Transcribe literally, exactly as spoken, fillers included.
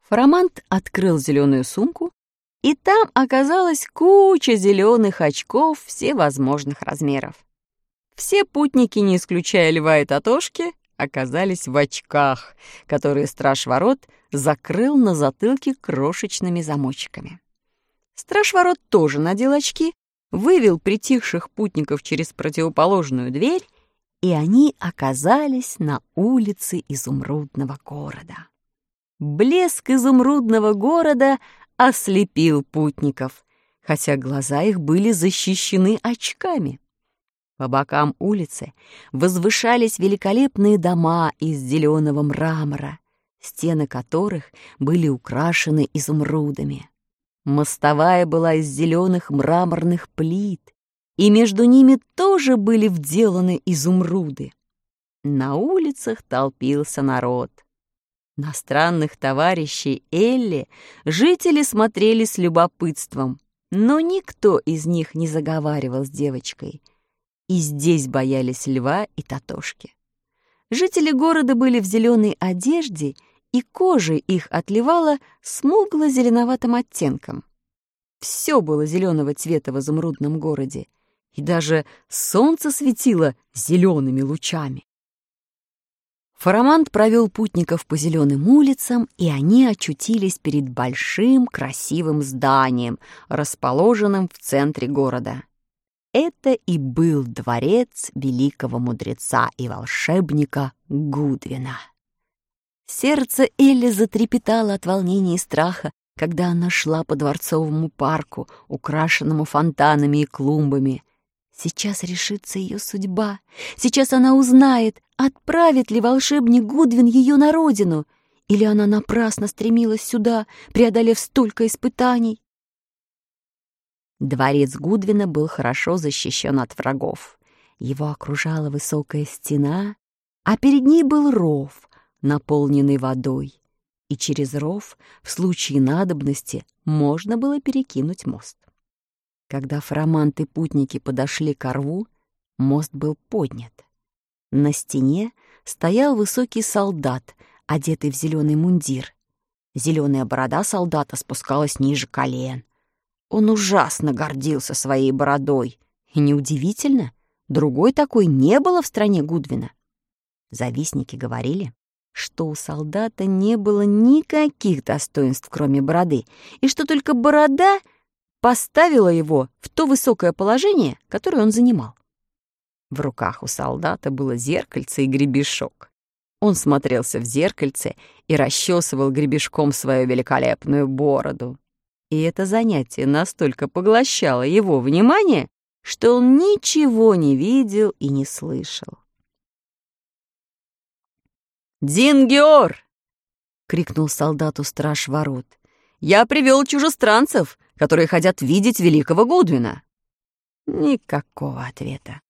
Фарамант открыл зеленую сумку, и там оказалась куча зеленых очков всевозможных размеров. Все путники, не исключая Льва и Тотошки, оказались в очках, которые страж ворот закрыл на затылке крошечными замочками. Страж ворот тоже надел очки, вывел притихших путников через противоположную дверь, и они оказались на улице изумрудного города. Блеск изумрудного города ослепил путников, хотя глаза их были защищены очками. По бокам улицы возвышались великолепные дома из зеленого мрамора, стены которых были украшены изумрудами. Мостовая была из зеленых мраморных плит, и между ними тоже были вделаны изумруды. На улицах толпился народ. На странных товарищей Элли жители смотрели с любопытством, но никто из них не заговаривал с девочкой. И здесь боялись Льва и Тотошки. Жители города были в зеленой одежде, и кожа их отливала смугло-зеленоватым оттенком. Все было зеленого цвета в изумрудном городе, и даже солнце светило зелеными лучами. Фарамант провел путников по зеленым улицам, и они очутились перед большим красивым зданием, расположенным в центре города. Это и был дворец великого мудреца и волшебника Гудвина. Сердце Элли затрепетало от волнения и страха, когда она шла по дворцовому парку, украшенному фонтанами и клумбами. Сейчас решится ее судьба. Сейчас она узнает, отправит ли волшебник Гудвин ее на родину, или она напрасно стремилась сюда, преодолев столько испытаний. Дворец Гудвина был хорошо защищен от врагов. Его окружала высокая стена, а перед ней был ров, наполненный водой, и через ров в случае надобности можно было перекинуть мост. Когда Фарамант и путники подошли к рву, мост был поднят. На стене стоял высокий солдат, одетый в зеленый мундир. Зеленая борода солдата спускалась ниже колен. Он ужасно гордился своей бородой, и неудивительно, другой такой не было в стране Гудвина. Завистники говорили, что у солдата не было никаких достоинств, кроме бороды, и что только борода поставила его в то высокое положение, которое он занимал. В руках у солдата было зеркальце и гребешок. Он смотрелся в зеркальце и расчесывал гребешком свою великолепную бороду. И это занятие настолько поглощало его внимание, что он ничего не видел и не слышал. «Дингиор!» — крикнул солдату страж ворот. «Я привел чужестранцев, которые хотят видеть великого Гудвина». Никакого ответа.